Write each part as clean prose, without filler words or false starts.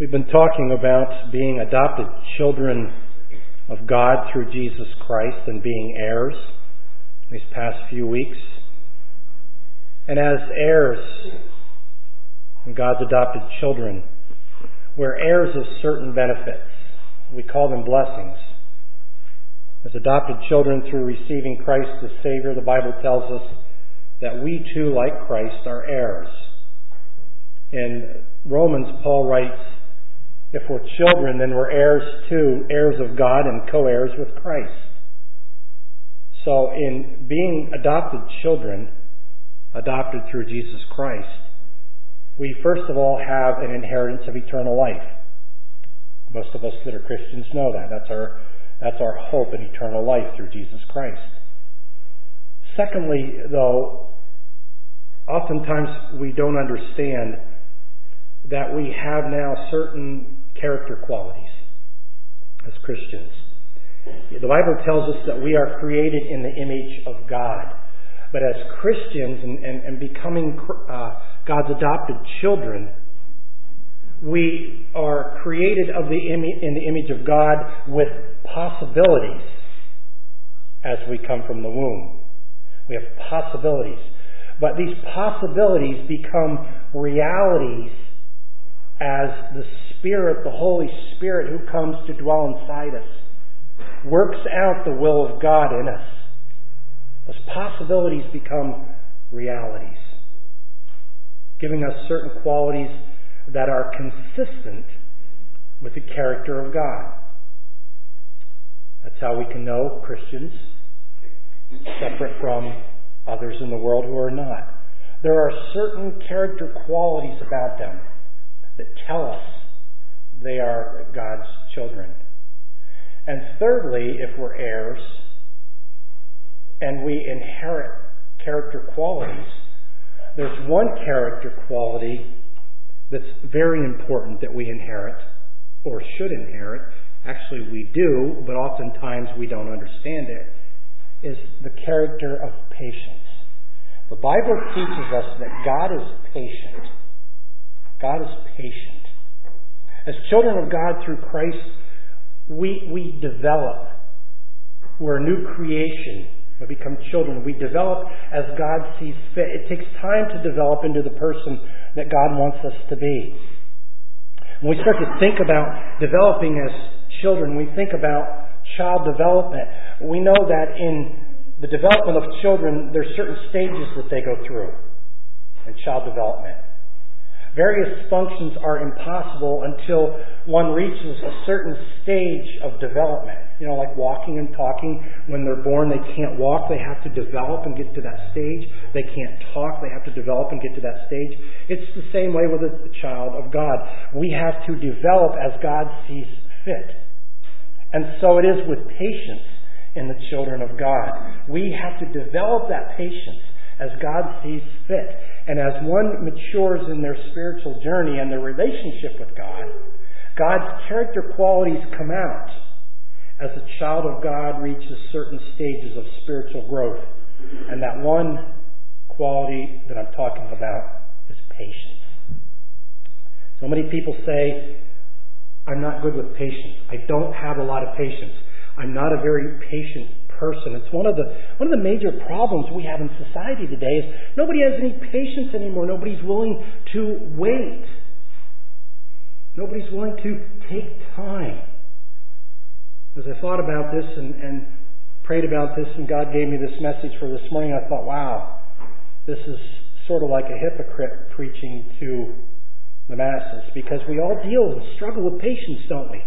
We've been talking about being adopted children of God through Jesus Christ and being heirs these past few weeks. And as heirs and God's adopted children, we're heirs of certain benefits. We call them blessings. As adopted children through receiving Christ as Savior, the Bible tells us that we too, like Christ, are heirs. In Romans, Paul writes, if we're children, then we're heirs too, heirs of God and co-heirs with Christ. So in being adopted children, adopted through Jesus Christ, we first of all have an inheritance of eternal life. Most of us that are Christians know that. That's our hope in eternal life through Jesus Christ. Secondly, though, oftentimes we don't understand that we have now certain character qualities as Christians. The Bible tells us that we are created in the image of God. But as Christians and becoming God's adopted children, we are created in the image of God with possibilities as we come from the womb. We have possibilities. But these possibilities become realities as the Spirit, the Holy Spirit who comes to dwell inside us, works out the will of God in us. Those possibilities become realities, giving us certain qualities that are consistent with the character of God. That's how we can know Christians separate from others in the world who are not. There are certain character qualities about them that tell us they are God's children. And thirdly, if we're heirs and we inherit character qualities, there's one character quality that's very important that we inherit, or should inherit. Actually, we do, but oftentimes we don't understand it, is the character of patience. The Bible teaches us that God is patient. God is patient. As children of God through Christ, we develop. We're a new creation. We become children. We develop as God sees fit. It takes time to develop into the person that God wants us to be. When we start to think about developing as children, we think about child development. We know that in the development of children, there's certain stages that they go through in child development. Various functions are impossible until one reaches a certain stage of development. You know, like walking and talking. When they're born, they can't walk. They have to develop and get to that stage. They can't talk. They have to develop and get to that stage. It's the same way with a child of God. We have to develop as God sees fit. And so it is with patience in the children of God. We have to develop that patience as God sees fit. And as one matures in their spiritual journey and their relationship with God, God's character qualities come out as a child of God reaches certain stages of spiritual growth. And that one quality that I'm talking about is patience. So many people say, I'm not good with patience. I don't have a lot of patience. I'm not a very patient person. It's one of the major problems we have in society today is nobody has any patience anymore. Nobody's willing to wait. Nobody's willing to take time. As I thought about this and prayed about this, and God gave me this message for this morning, I thought, wow, this is sort of like a hypocrite preaching to the masses, because we all deal and struggle with patience, don't we?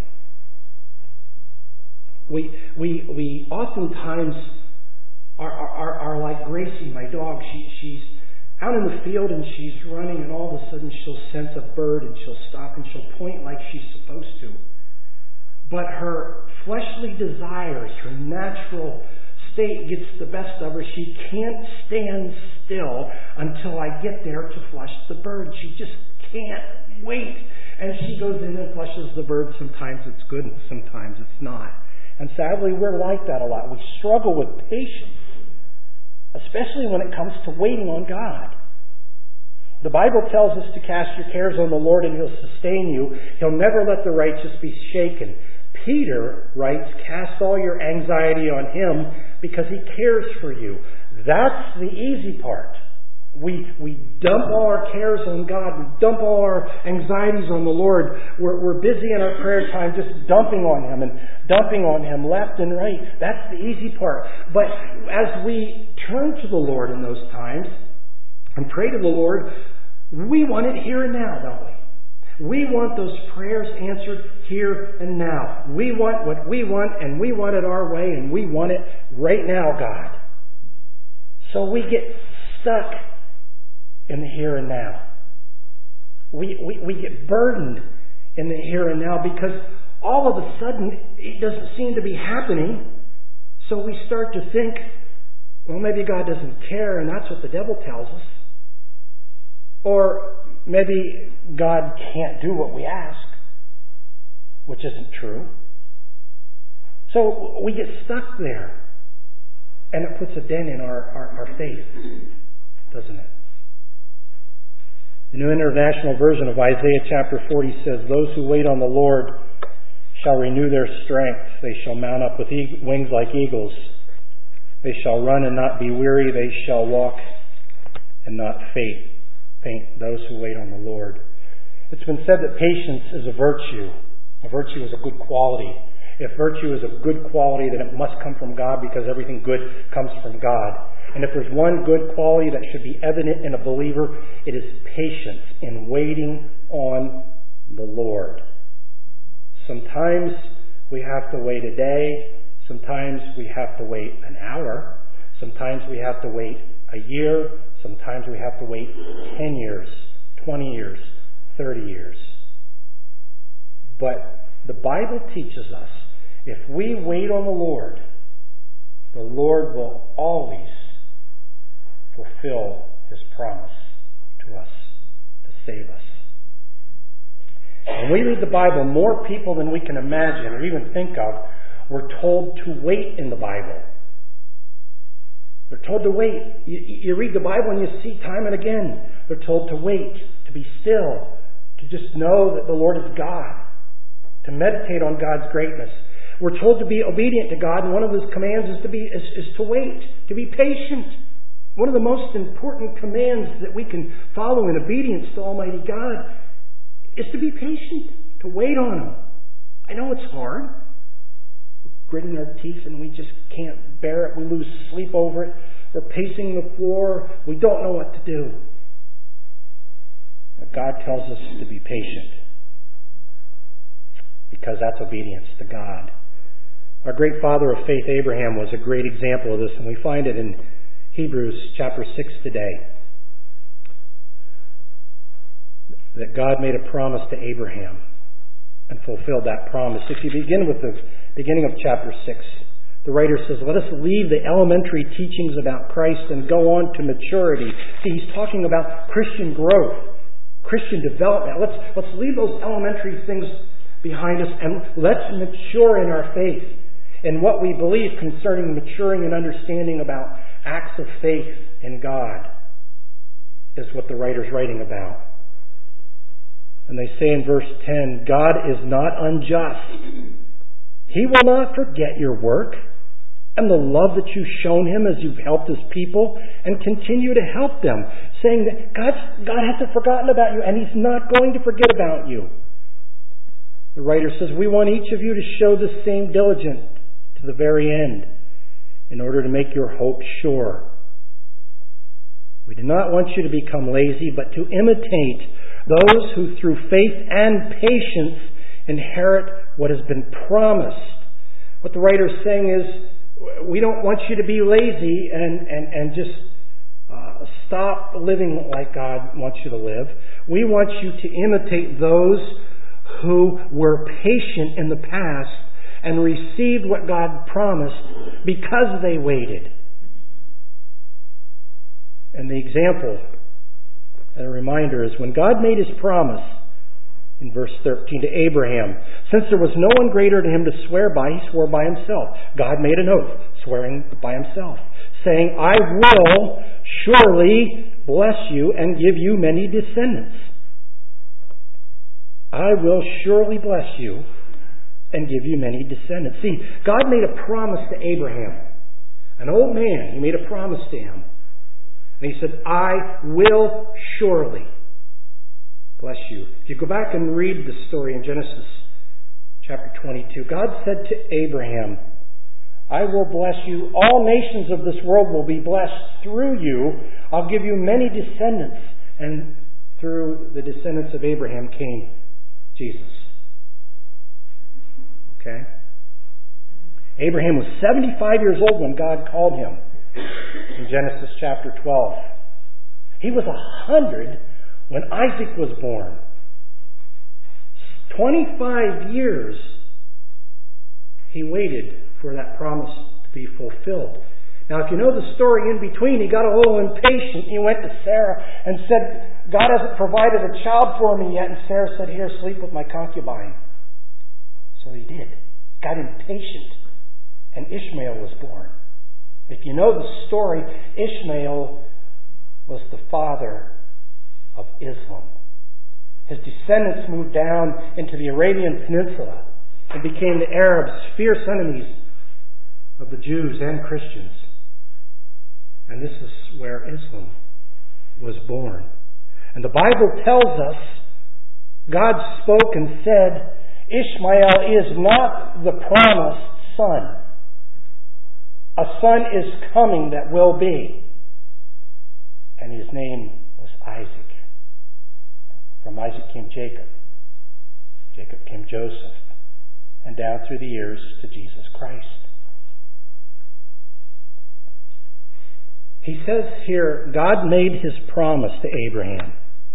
We oftentimes are like Gracie, my dog. She's out in the field and she's running, and all of a sudden she'll sense a bird and she'll stop and she'll point like she's supposed to. But her fleshly desires, her natural state gets the best of her. She can't stand still until I get there to flush the bird. She just can't wait. And she goes in and flushes the bird. Sometimes it's good and sometimes it's not. And sadly, we're like that a lot. We struggle with patience, especially when it comes to waiting on God. The Bible tells us to cast your cares on the Lord and He'll sustain you. He'll never let the righteous be shaken. Peter writes, cast all your anxiety on Him because He cares for you. That's the easy part. We dump all our cares on God. We dump all our anxieties on the Lord. We're busy in our prayer time just dumping on Him and dumping on Him left and right. That's the easy part. But as we turn to the Lord in those times and pray to the Lord, we want it here and now, don't we? We want those prayers answered here and now. We want what we want, and we want it our way, and we want it right now, God. So we get stuck in the here and now. We get burdened in the here and now because all of a sudden it doesn't seem to be happening. So we start to think, well, maybe God doesn't care, and that's what the devil tells us. Or maybe God can't do what we ask, which isn't true. So we get stuck there. And it puts a dent in our faith, doesn't it? The New International Version of Isaiah chapter 40 says, those who wait on the Lord shall renew their strength. They shall mount up with wings like eagles. They shall run and not be weary. They shall walk and not faint. Those who wait on the Lord. It's been said that patience is a virtue. A virtue is a good quality. If virtue is a good quality, then it must come from God because everything good comes from God. And if there's one good quality that should be evident in a believer, it is patience in waiting on the Lord. Sometimes we have to wait a day. Sometimes we have to wait an hour. Sometimes we have to wait a year. Sometimes we have to wait 10 years, 20 years, 30 years. But the Bible teaches us if we wait on the Lord will always fulfill His promise to us to save us. When we read the Bible, more people than we can imagine or even think of were told to wait in the Bible. They're told to wait. You read the Bible and you see time and again, they're told to wait, to be still, to just know that the Lord is God, to meditate on God's greatness. We're told to be obedient to God, and one of His commands is to wait, to be patient. One of the most important commands that we can follow in obedience to Almighty God is to be patient, to wait on Him. I know it's hard. We're gritting our teeth and we just can't bear it. We lose sleep over it. We're pacing the floor. We don't know what to do. But God tells us to be patient because that's obedience to God. Our great father of faith, Abraham, was a great example of this, and we find it in Hebrews chapter 6 today. That God made a promise to Abraham and fulfilled that promise. If you begin with the beginning of chapter 6, the writer says, let us leave the elementary teachings about Christ and go on to maturity. See, he's talking about Christian growth, Christian development. Let's leave those elementary things behind us and let's mature in our faith and what we believe concerning maturing and understanding about acts of faith in God is what the writer's writing about. And they say in verse 10, God is not unjust. He will not forget your work and the love that you've shown Him as you've helped His people and continue to help them, saying that God hasn't forgotten about you and He's not going to forget about you. The writer says, we want each of you to show the same diligence to the very end in order to make your hope sure. We do not want you to become lazy, but to imitate those who through faith and patience inherit what has been promised. What the writer is saying is, we don't want you to be lazy and just stop living like God wants you to live. We want you to imitate those who were patient in the past and received what God promised because they waited. And the example and a reminder is when God made His promise in verse 13 to Abraham, since there was no one greater to him to swear by, he swore by himself. God made an oath, swearing by Himself, saying, I will surely bless you and give you many descendants. I will surely bless you and give you many descendants. See, God made a promise to Abraham. An old man, He made a promise to him. And He said, I will surely bless you. If you go back and read the story in Genesis chapter 22, God said to Abraham, I will bless you. All nations of this world will be blessed through you. I'll give you many descendants. And through the descendants of Abraham came Jesus. Okay? Abraham was 75 years old when God called him in Genesis chapter 12. He was 100 when Isaac was born. 25 years he waited for that promise to be fulfilled. Now, if you know the story in between, he got a little impatient. He went to Sarah and said, God hasn't provided a child for me yet. And Sarah said, here, sleep with my concubine. So he did. Got impatient. And Ishmael was born. If you know the story, Ishmael was the father of Islam. His descendants moved down into the Arabian Peninsula and became the Arabs, fierce enemies of the Jews and Christians. And this is where Islam was born. And the Bible tells us, God spoke and said, Ishmael is not the promised son. A son is coming that will be. And his name was Isaac. From Isaac came Jacob. Jacob came Joseph. And down through the years to Jesus Christ. He says here, God made His promise to Abraham.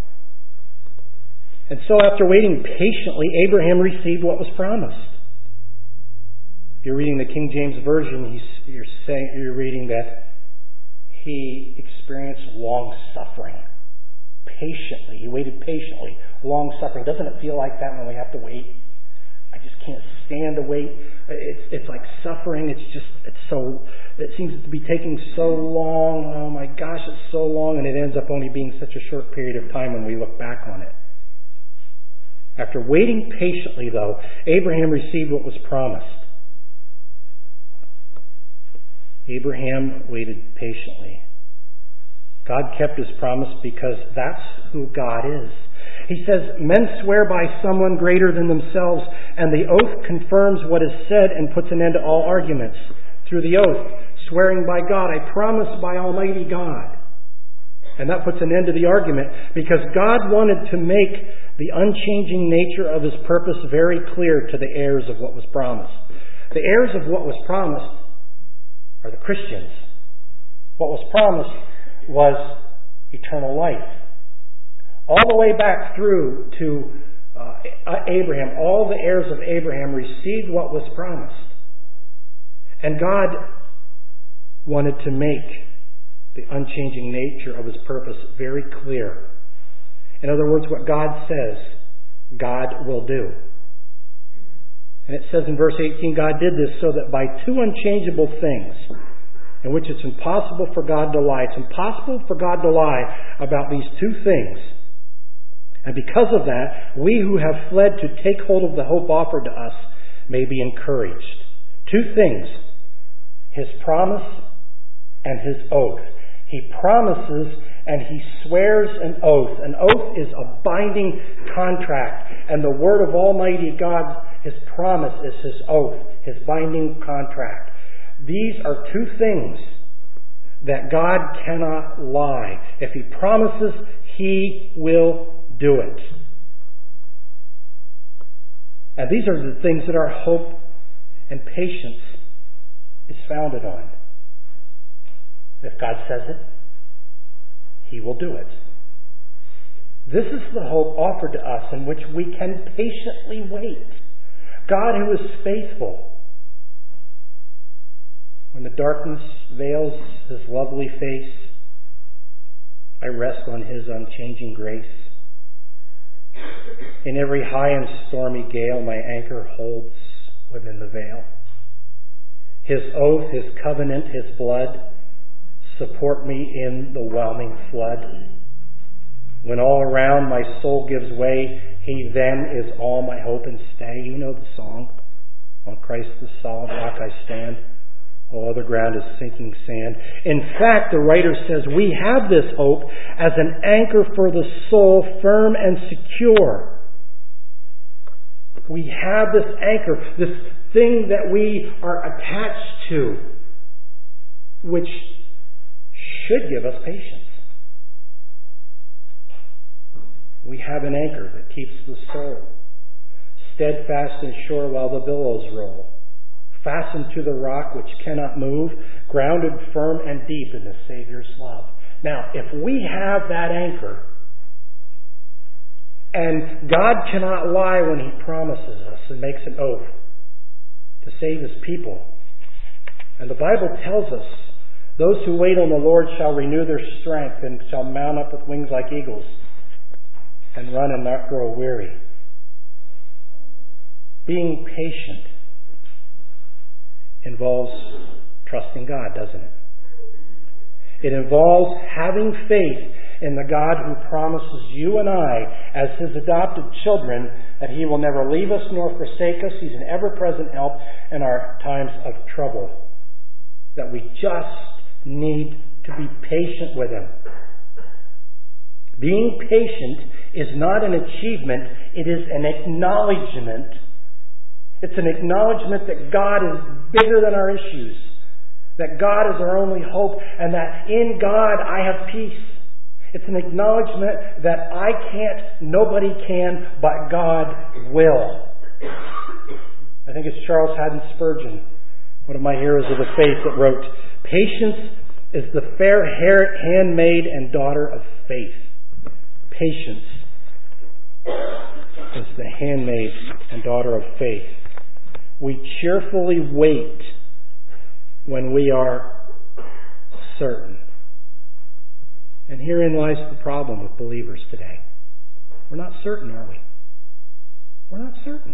And so after waiting patiently, Abraham received what was promised. If you're reading the King James Version, you're reading that he experienced long suffering. Patiently. He waited patiently. Long suffering. Doesn't it feel like that when we have to wait? I just can't stand to wait. It's like suffering. It seems to be taking so long. Oh my gosh, it's so long, and it ends up only being such a short period of time when we look back on it. After waiting patiently, though, Abraham received what was promised. Abraham waited patiently. God kept His promise because that's who God is. He says, men swear by someone greater than themselves, and the oath confirms what is said and puts an end to all arguments. Through the oath, swearing by God, I promise by Almighty God. And that puts an end to the argument because God wanted to make the unchanging nature of His purpose very clear to the heirs of what was promised. The heirs of what was promised are the Christians. What was promised was eternal life. All the way back through to Abraham, all the heirs of Abraham received what was promised. And God wanted to make the unchanging nature of His purpose very clear. In other words, what God says, God will do. And it says in verse 18, God did this so that by two unchangeable things, in which it's impossible for God to lie. It's impossible for God to lie about these two things. And because of that, we who have fled to take hold of the hope offered to us may be encouraged. Two things. His promise and His oath. He promises and He swears an oath. An oath is a binding contract. And the word of Almighty God, His promise is His oath, His binding contract. These are two things that God cannot lie. If He promises, He will do it. And these are the things that our hope and patience is founded on. If God says it, He will do it. This is the hope offered to us in which we can patiently wait. God who is faithful. When the darkness veils His lovely face, I rest on His unchanging grace. In every high and stormy gale, my anchor holds within the veil. His oath, His covenant, His blood support me in the whelming flood. When all around my soul gives way, He then is all my hope and stay. You know the song. On Christ the solid rock I stand. All other ground is sinking sand. In fact, the writer says we have this hope as an anchor for the soul, firm and secure. We have this anchor, this thing that we are attached to, which should give us patience. We have an anchor that keeps the soul steadfast and sure while the billows roll, fastened to the rock which cannot move, grounded firm and deep in the Savior's love. Now, if we have that anchor, and God cannot lie when He promises us and makes an oath to save His people, and the Bible tells us, those who wait on the Lord shall renew their strength and shall mount up with wings like eagles and run and not grow weary. Being patient involves trusting God, doesn't it? It involves having faith in the God who promises you and I, as His adopted children, that He will never leave us nor forsake us. He's an ever-present help in our times of trouble. That we just need to be patient with Him. Being patient is not an achievement, it is an acknowledgement. It's an acknowledgement that God is bigger than our issues, that God is our only hope, and that in God I have peace. It's an acknowledgement that I can't, nobody can, but God will. I think it's Charles Haddon Spurgeon, one of my heroes of the faith, that wrote, "Patience is the fair handmaid and daughter of faith." Patience is the handmaid and daughter of faith. We cheerfully wait when we are certain. And herein lies the problem with believers today. We're not certain, are we? We're not certain.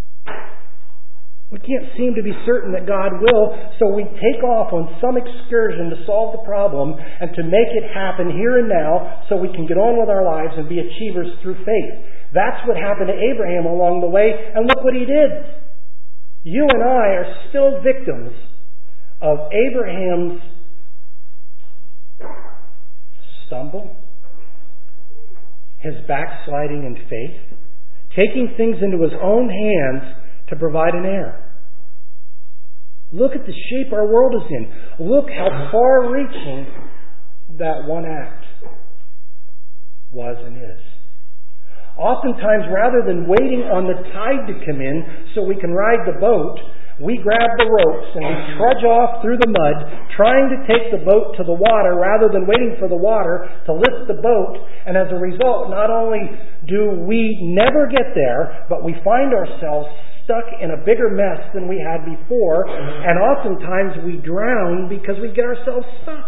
We can't seem to be certain that God will, so we take off on some excursion to solve the problem and to make it happen here and now so we can get on with our lives and be achievers through faith. That's what happened to Abraham along the way, and look what he did. You and I are still victims of Abraham's stumble, his backsliding in faith, taking things into his own hands to provide an heir. Look at the shape our world is in. Look how far-reaching that one act was and is. Oftentimes, rather than waiting on the tide to come in so we can ride the boat, we grab the ropes and we trudge off through the mud, trying to take the boat to the water rather than waiting for the water to lift the boat. And as a result, not only do we never get there, but we find ourselves stuck in a bigger mess than we had before, and oftentimes we drown because we get ourselves stuck.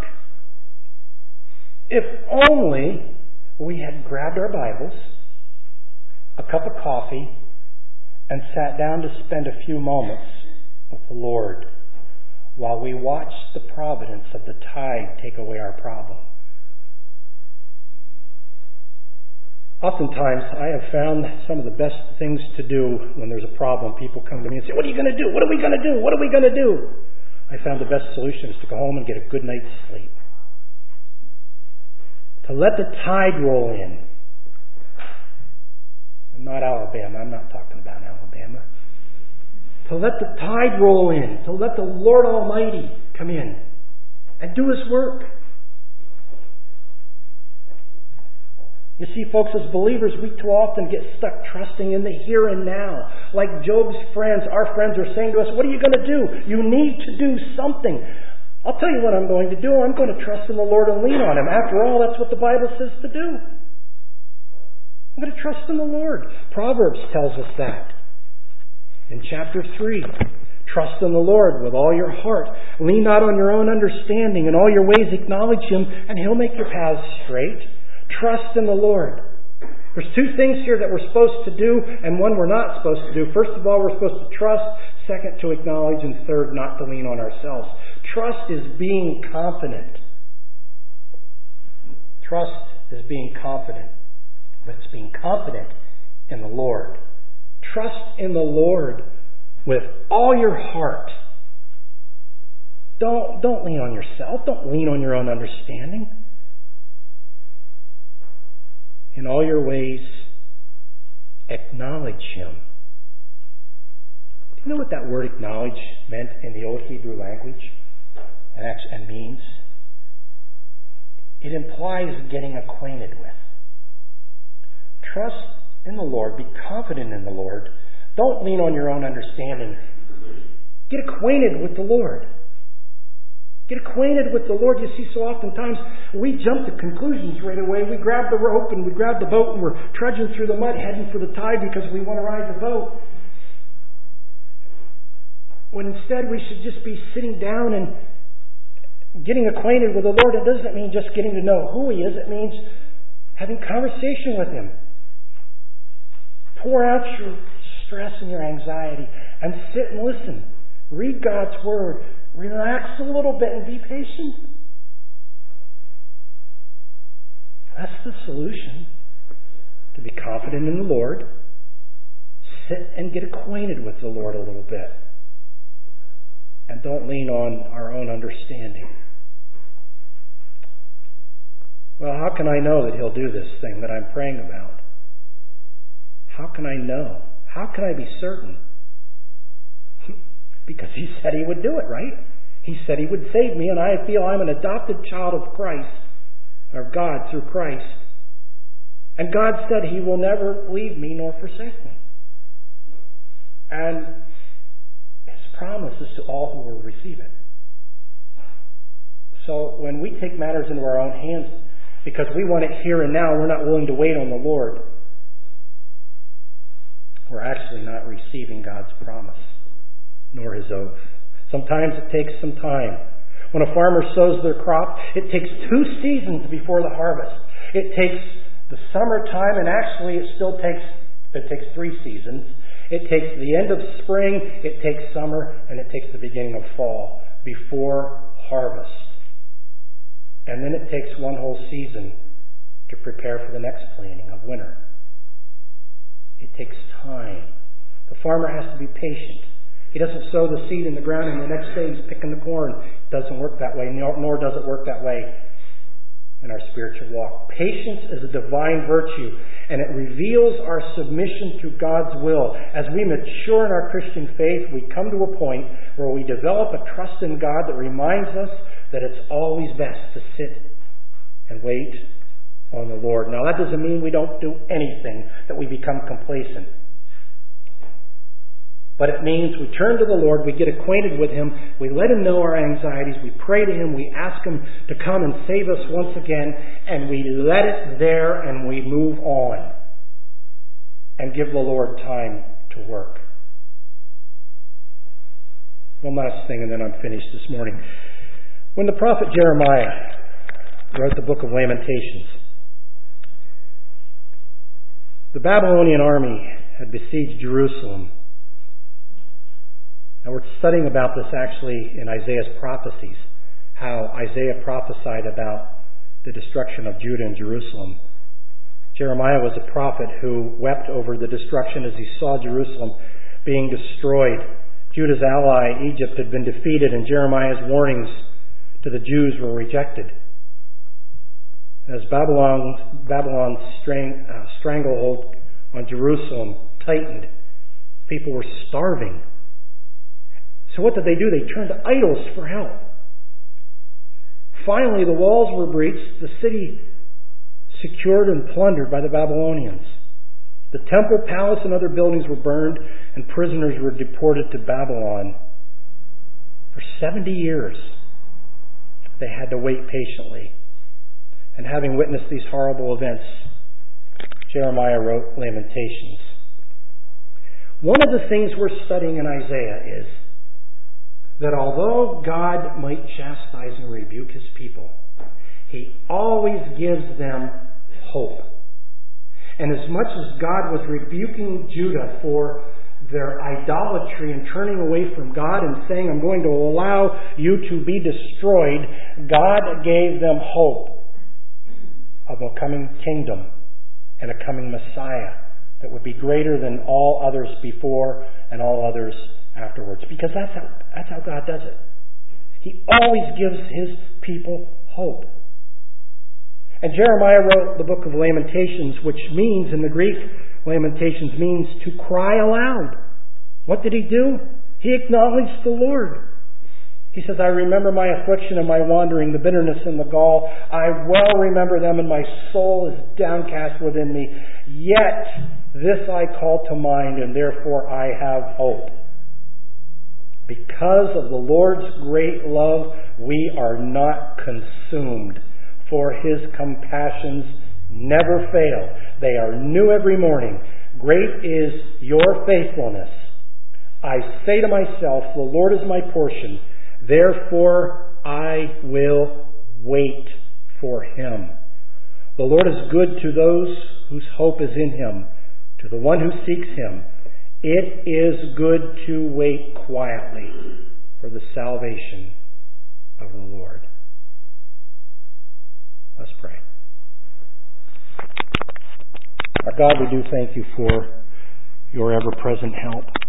If only we had grabbed our Bibles, a cup of coffee, and sat down to spend a few moments with the Lord while we watched the providence of the tide take away our problem. Oftentimes, I have found some of the best things to do when there's a problem. People come to me and say, "What are you going to do? What are we going to do? What are we going to do?" I found the best solution is to go home and get a good night's sleep. To let the tide roll in. Not Alabama. I'm not talking about Alabama. To let the tide roll in. To let the Lord Almighty come in and do His work. You see, folks, as believers, we too often get stuck trusting in the here and now. Like Job's friends, our friends are saying to us, "What are you going to do? You need to do something." I'll tell you what I'm going to do. I'm going to trust in the Lord and lean on Him. After all, that's what the Bible says to do. I'm going to trust in the Lord. Proverbs tells us that. In chapter 3, trust in the Lord with all your heart. Lean not on your own understanding. In all your ways acknowledge Him, and He'll make your paths straight. Trust in the Lord. There's two things here that we're supposed to do, and one we're not supposed to do. First of all, we're supposed to trust. Second, to acknowledge. And third, not to lean on ourselves. Trust is being confident Trust is being confident, but it's being confident in the Lord. Trust in the Lord with all your heart. Don't lean on yourself. Don't lean on your own understanding. In all your ways, acknowledge Him. Do you know what that word acknowledge meant in the old Hebrew language and means? It implies getting acquainted with. Trust in the Lord. Be confident in the Lord. Don't lean on your own understanding. Get acquainted with the Lord. Get acquainted with the Lord. You see, so oftentimes we jump to conclusions right away. We grab the rope and we grab the boat and we're trudging through the mud heading for the tide because we want to ride the boat. When instead we should just be sitting down and getting acquainted with the Lord. It doesn't mean just getting to know who He is. It means having conversation with Him. Pour out your stress and your anxiety and sit and listen. Read God's Word. Relax a little bit and be patient. That's the solution. To be confident in the Lord. Sit and get acquainted with the Lord a little bit. And don't lean on our own understanding. Well, how can I know that He'll do this thing that I'm praying about? How can I know? How can I be certain? Because He said He would do it, right? He said He would save me, and I feel I'm an adopted child of Christ, or God through Christ. And God said He will never leave me nor forsake me. And His promise is to all who will receive it. So when we take matters into our own hands because we want it here and now, we're not willing to wait on the Lord, we're actually not receiving God's promise, nor His oath. Sometimes it takes some time. When a farmer sows their crop, it takes 2 seasons before the harvest. It takes the summertime, and actually it takes 3 seasons. It takes the end of spring, it takes summer, and it takes the beginning of fall before harvest. And then it takes 1 whole season to prepare for the next planting of winter. It takes time. The farmer has to be patient. He doesn't sow the seed in the ground and the next day he's picking the corn. It doesn't work that way, nor does it work that way in our spiritual walk. Patience is a divine virtue, and it reveals our submission to God's will. As we mature in our Christian faith, we come to a point where we develop a trust in God that reminds us that it's always best to sit and wait on the Lord. Now, that doesn't mean we don't do anything, that we become complacent. But it means we turn to the Lord, we get acquainted with Him, we let Him know our anxieties, we pray to Him, we ask Him to come and save us once again, and we let it there and we move on and give the Lord time to work. One last thing and then I'm finished this morning. When the prophet Jeremiah wrote the book of Lamentations, the Babylonian army had besieged Jerusalem. Now we're studying about this actually in Isaiah's prophecies, how Isaiah prophesied about the destruction of Judah and Jerusalem. Jeremiah was a prophet who wept over the destruction as he saw Jerusalem being destroyed. Judah's ally, Egypt, had been defeated, and Jeremiah's warnings to the Jews were rejected. As Babylon's stranglehold on Jerusalem tightened, people were starving. So what did they do? They turned to idols for help. Finally, the walls were breached, the city secured and plundered by the Babylonians. The temple, palace, and other buildings were burned, and prisoners were deported to Babylon. For 70 years, they had to wait patiently. And having witnessed these horrible events, Jeremiah wrote Lamentations. One of the things we're studying in Isaiah is that although God might chastise and rebuke His people, He always gives them hope. And as much as God was rebuking Judah for their idolatry and turning away from God and saying, I'm going to allow you to be destroyed, God gave them hope. of a coming kingdom and a coming Messiah that would be greater than all others before and all others afterwards. Because that's how God does it. He always gives His people hope. And Jeremiah wrote the book of Lamentations, which means, in the Greek, Lamentations means to cry aloud. What did he do? He acknowledged the Lord. He says, I remember my affliction and my wandering, the bitterness and the gall. I well remember them, and my soul is downcast within me. Yet this I call to mind, and therefore I have hope. Because of the Lord's great love, we are not consumed, for His compassions never fail. They are new every morning. Great is your faithfulness. I say to myself, the Lord is my portion. Therefore I will wait for Him. The Lord is good to those whose hope is in Him, to the one who seeks Him. It is good to wait quietly for the salvation of the Lord. Let's pray. Our God, we do thank You for Your ever-present help.